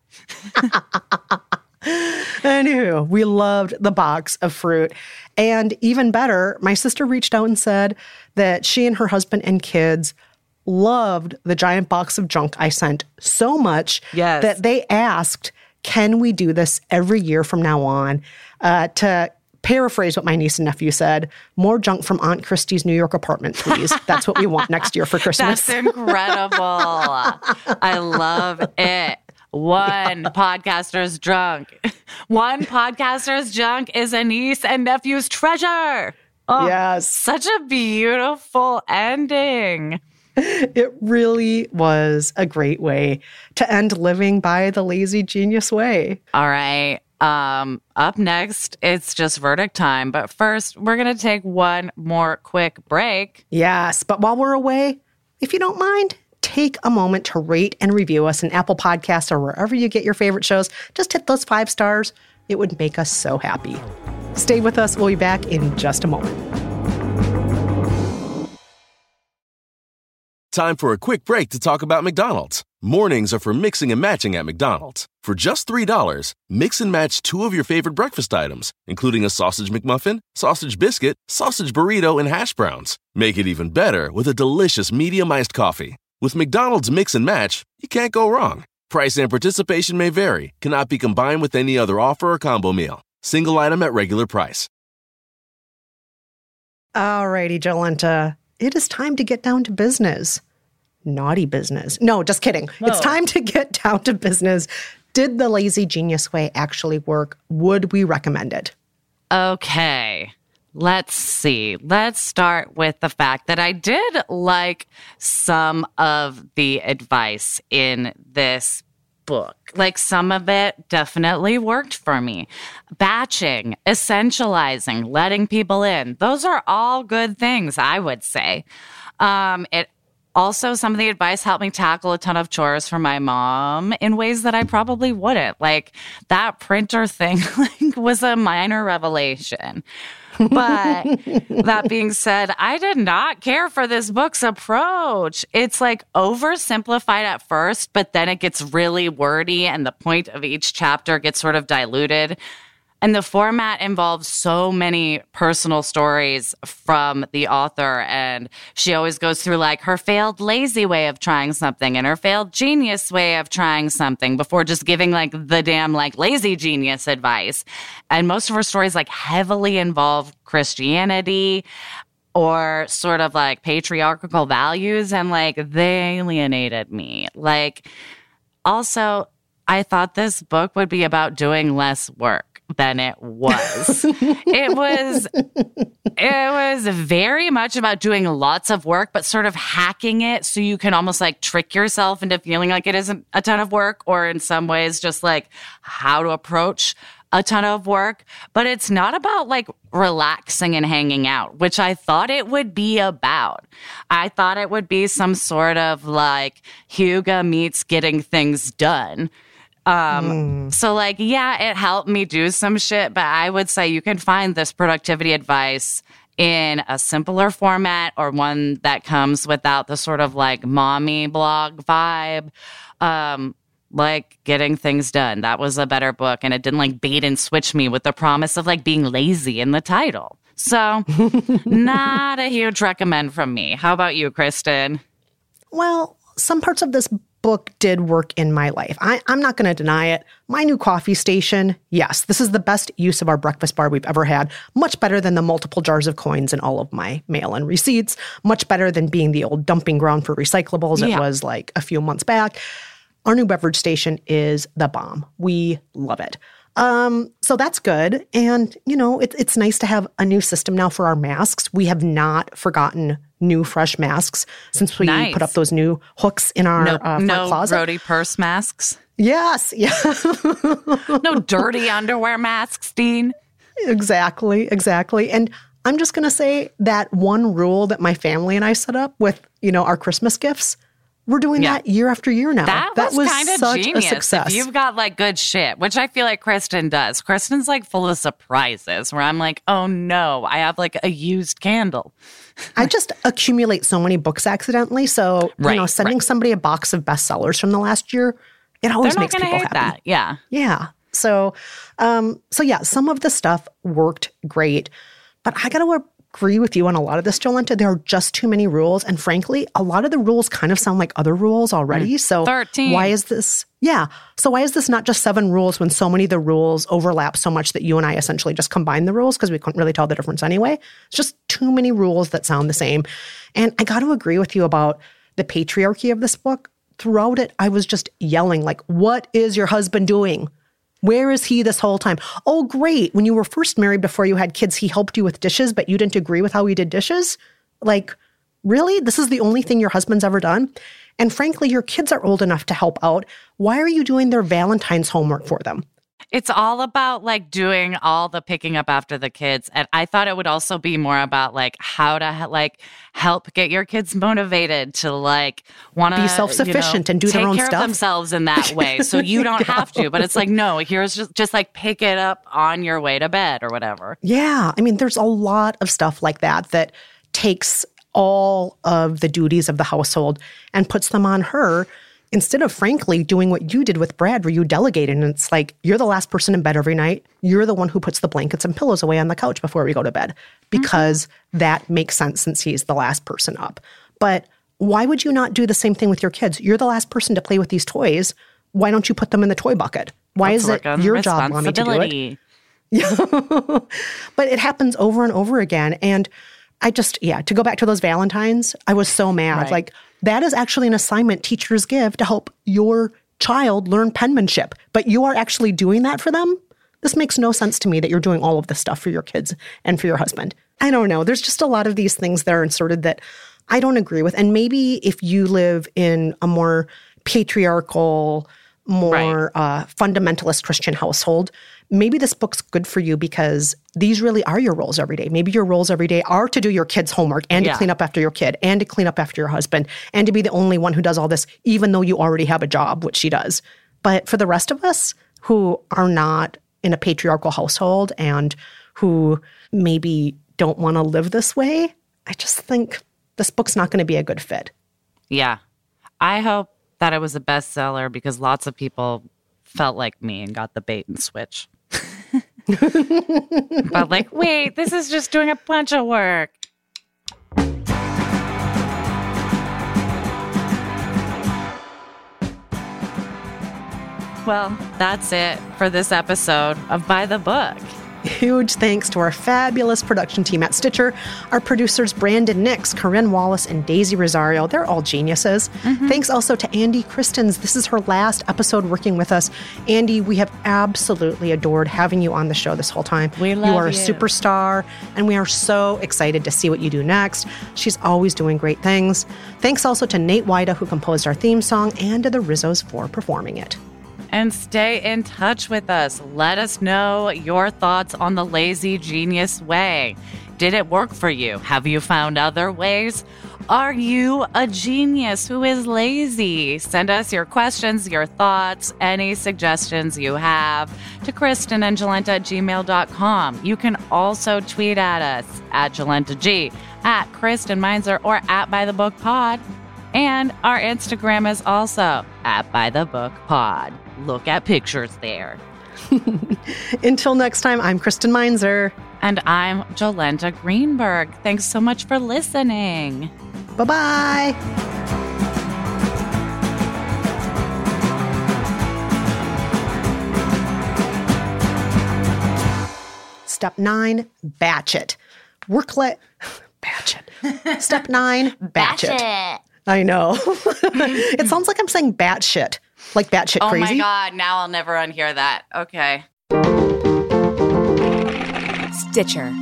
Anywho, we loved the box of fruit. And even better, my sister reached out and said that she and her husband and kids loved the giant box of junk I sent so much Yes. that they asked, can we do this every year from now on? Uh, to paraphrase what my niece and nephew said, more junk from Aunt Christie's New York apartment, please. That's what we want next year for Christmas. That's incredible. I love it. One podcaster's drunk. One podcaster's junk is a niece and nephew's treasure. Oh, Yes. Such a beautiful ending. It really was a great way to end living by the lazy genius way. All right. Um, up next, it's just verdict time. But first, we're going to take one more quick break. Yes, but while we're away, if you don't mind, take a moment to rate and review us in Apple Podcasts or wherever you get your favorite shows. Just hit those five stars. It would make us so happy. Stay with us. We'll be back in just a moment. Time for a quick break to talk about McDonald's. Mornings are for mixing and matching at McDonald's. For just three dollars, mix and match two of your favorite breakfast items, including a sausage McMuffin, sausage biscuit, sausage burrito, and hash browns. Make it even better with a delicious medium iced coffee. With McDonald's Mix and Match, you can't go wrong. Price and participation may vary, cannot be combined with any other offer or combo meal. Single item at regular price. Alrighty, Jolenta. It is time to get down to business. Naughty business. No, just kidding. No. It's time to get down to business. Did the lazy genius way actually work? Would we recommend it? Okay. Let's see. Let's start with the fact that I did like some of the advice in this book. Like some of it definitely worked for me. Batching, essentializing, letting people in. Those are all good things, I would say. Um, it Also, some of the advice helped me tackle a ton of chores for my mom in ways that I probably wouldn't. Like that printer thing like, was a minor revelation. But that being said, I did not care for this book's approach. It's like oversimplified at first, but then it gets really wordy and the point of each chapter gets sort of diluted. And the format involves so many personal stories from the author. And she always goes through like her failed lazy way of trying something and her failed genius way of trying something before just giving like the damn like lazy genius advice. And most of her stories like heavily involve Christianity or sort of like patriarchal values. And like they alienated me. Like also, I thought this book would be about doing less work than it was. it was it was very much about doing lots of work, but sort of hacking it so you can almost like trick yourself into feeling like it isn't a ton of work, or in some ways just like how to approach a ton of work. But it's not about like relaxing and hanging out, which I thought it would be about. I thought it would be some sort of like Hugo meets getting things done. Um, mm. So like, yeah, it helped me do some shit, but I would say you can find this productivity advice in a simpler format or one that comes without the sort of like mommy blog vibe. Um, like Getting Things Done. That was a better book, and it didn't like bait and switch me with the promise of like being lazy in the title. So not a huge recommend from me. How about you, Kristen? Well, some parts of this book did work in my life. I, I'm not going to deny it. My new coffee station, yes, this is the best use of our breakfast bar we've ever had. Much better than the multiple jars of coins in all of my mail and receipts. Much better than being the old dumping ground for recyclables Yeah. it was like a few months back. Our new beverage station is the bomb. We love it. Um, so that's good. And, you know, it, it's nice to have a new system now for our masks. We have not forgotten new, fresh masks since we Nice. put up those new hooks in our No, uh, front no closet. roadie purse masks. Yes. Yeah. No dirty underwear masks, Dean. Exactly. Exactly. And I'm just going to say that one rule that my family and I set up with, you know, our Christmas gifts, we're doing Yeah. that year after year now. That, was, kind of such genius. a success. If you've got like good shit, which I feel like Kristen does. Kristen's like full of surprises where I'm like, oh no, I have like a used candle. I just accumulate so many books accidentally. So, Right, you know, sending right. somebody a box of bestsellers from the last year, it always They're not makes going to people hate happy. that. Yeah. Yeah. So, um, so yeah, some of the stuff worked great, but I got to agree with you on a lot of this, Jolenta. There are just too many rules. And frankly, a lot of the rules kind of sound like other rules already. So thirteen. Why is this? Yeah. So why is this not just seven rules when so many of the rules overlap so much that you and I essentially just combine the rules because we couldn't really tell the difference anyway? It's just too many rules that sound the same. And I got to agree with you about the patriarchy of this book. Throughout it, I was just yelling like, what is your husband doing? Where is he this whole time? Oh, great. When you were first married before you had kids, he helped you with dishes, but you didn't agree with how he did dishes? Like, really? This is the only thing your husband's ever done? And frankly, your kids are old enough to help out. Why are you doing their Valentine's homework for them? It's all about like doing all the picking up after the kids. And I thought it would also be more about like how to like help get your kids motivated to like want to Be self-sufficient you know, and do take their own care stuff. of themselves in that way. So you don't have to, but it's like, no, here's just, just like pick it up on your way to bed or whatever. Yeah. I mean, there's a lot of stuff like that that takes all of the duties of the household and puts them on her instead of, frankly, doing what you did with Brad, where you delegated. And it's like, you're the last person in bed every night. You're the one who puts the blankets and pillows away on the couch before we go to bed, because mm-hmm. that makes sense since he's the last person up. But why would you not do the same thing with your kids? You're the last person to play with these toys. Why don't you put them in the toy bucket? Why Let's is work it on your job, Mommy, to do it? Yeah. But it happens over and over again. And I just, yeah, to go back to those Valentines, I was so mad. Right. Like, that is actually an assignment teachers give to help your child learn penmanship. But you are actually doing that for them? This makes no sense to me that you're doing all of this stuff for your kids and for your husband. I don't know. There's just a lot of these things that are inserted that I don't agree with. And maybe if you live in a more patriarchal, more right. uh, fundamentalist Christian household, maybe this book's good for you because these really are your roles every day. Maybe your roles every day are to do your kid's homework and yeah. to clean up after your kid and to clean up after your husband and to be the only one who does all this, even though you already have a job, which she does. But for the rest of us who are not in a patriarchal household and who maybe don't want to live this way, I just think this book's not going to be a good fit. Yeah. I hope that it was a bestseller because lots of people felt like me and got the bait and switch. But like, wait, this is just doing a bunch of work. Well, that's it for this episode of By the Book. Huge thanks to our fabulous production team at Stitcher, our producers Brandon Nix, Corinne Wallace, and Daisy Rosario. They're all geniuses. Mm-hmm. Thanks also to Andy Christens. This is her last episode working with us. Andy, we have absolutely adored having you on the show this whole time. We love you. are you. a superstar, and we are so excited to see what you do next. She's always doing great things. Thanks also to Nate Wida, who composed our theme song, and to the Rizzos for performing it. And stay in touch with us. Let us know your thoughts on the Lazy Genius way. Did it work for you? Have you found other ways? Are you a genius who is lazy? Send us your questions, your thoughts, any suggestions you have to Kristen and Jolenta at gmail dot com. You can also tweet at us at JolentaG, at Kristen Meinzer, or at By the Book Pod. And our Instagram is also at By the Book Pod. Look at pictures there. Until next time, I'm Kristen Meinzer. And I'm Jolenta Greenberg. Thanks so much for listening. Bye-bye. Step nine, batch it. Work let... Batch it. Step nine, batch, batch it. it. I know. It sounds like I'm saying batshit. Like batshit oh crazy. Oh my God, now I'll never unhear that. Okay. Stitcher.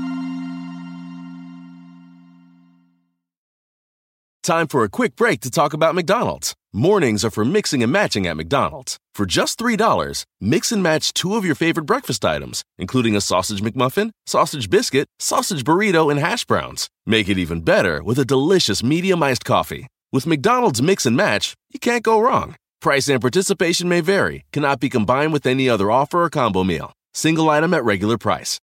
Time for a quick break to talk about McDonald's. Mornings are for mixing and matching at McDonald's. For just three dollars, mix and match two of your favorite breakfast items, including a sausage McMuffin, sausage biscuit, sausage burrito, and hash browns. Make it even better with a delicious medium iced coffee. With McDonald's Mix and Match, you can't go wrong. Price and participation may vary, cannot be combined with any other offer or combo meal. Single item at regular price.